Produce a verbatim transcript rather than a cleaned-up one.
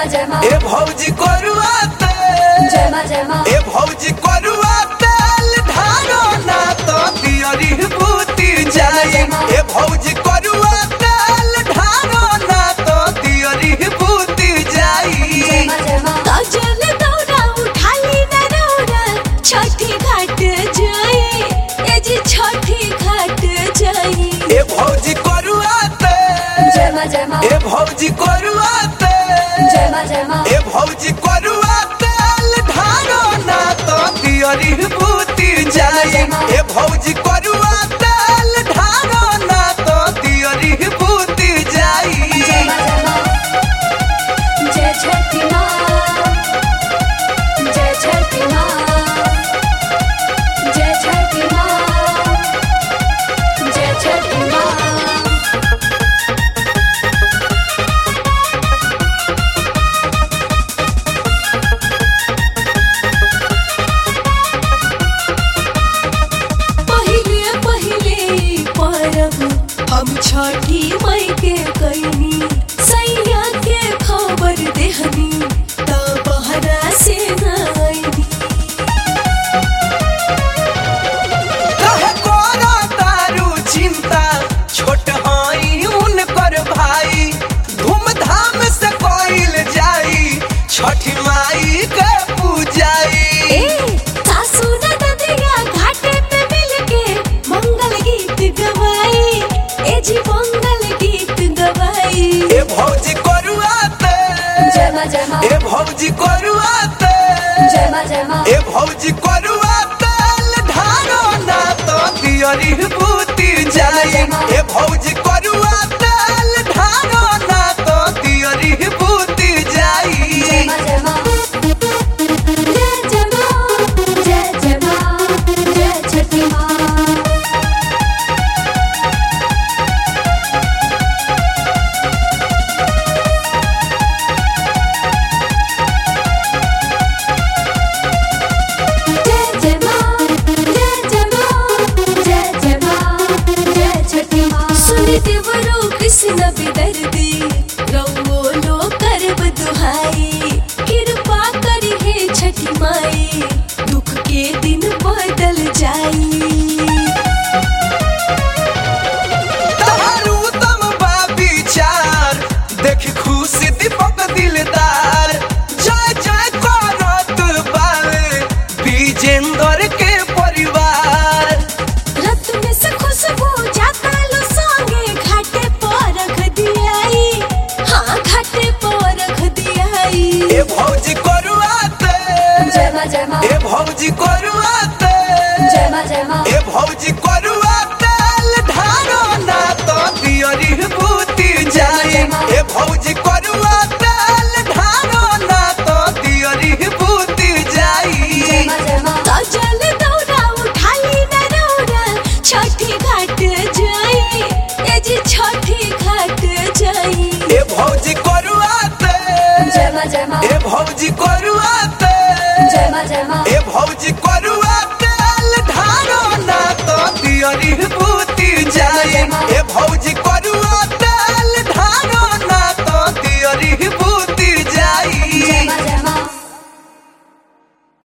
ए भौजी करुआ तेल ए भौजी करुआ तेल ढारो ना तो दियरी बूती जाई ए भौजी करुआ तेल ढारो ना तो दियरी बूती जाई काजल दौरा उठाई ना रौरा छठी घाट जाई ए जी छठी घाट जाई ए भौजी करुआ तेल ए भौजी करुआ तेल ए भौजी करुआ तेल ढारो ना तो दियरी बूती जाई ए भौजी करुआ तेल ढारो ना तो दियरी बूती जाई जय छठी माँ जय छठी माँ जय छठी माँ जय छठी माँ हम छठी मई के कैनी सैया के खबर देहनी त बहरा से नैनी कहे कोरा तारू चिंता छोट हई उनकर भाई धूमधाम से कोइल जाई छठी माई के पूजाई ए सासू नदिया घाटे पे मिल के मंगल गीत गवाई ए जी मंगल गीत गवाई ए भौजी करुआ तेल ए भौजी करुआ तेल ए भौजी करुआ तेल ढारो ना तो दियरी बूती जाई ए भौजी करुआ तेल ढारो ना तो दियरी बूती जाई जय जमा जय जमा जय छठी माँ देवरो कृष्ण बिदर्दी रवो लो करब दुहाई कृपा करी हे छठी माई दुख के दिन बदल जाई तारू तम बा विचार देख खुशी दीपक दिलदार जय जय करत बावे विजेंद्र के परिवार रत में से खुशबू जाता लो संगे घाटे पर रख दियाई हाँ घाटे पर रख दियाई ए भौजी करुआ तेल ए भौजी करुआ तेल ए भौजी करुआ तेल ढारो ना तो दियरी बूती जाई ए भौजी करुआ तेल ढारो ना तो दियरी बूती जाई काजल दौरा उठाई ना रौरा छठी घाट जाई ए जी छठी घाट जाई ए भौजी करुआ तेल ए भौजी करुआ तेल ए भौजी करुआ तेल ढारो ना तो दियरी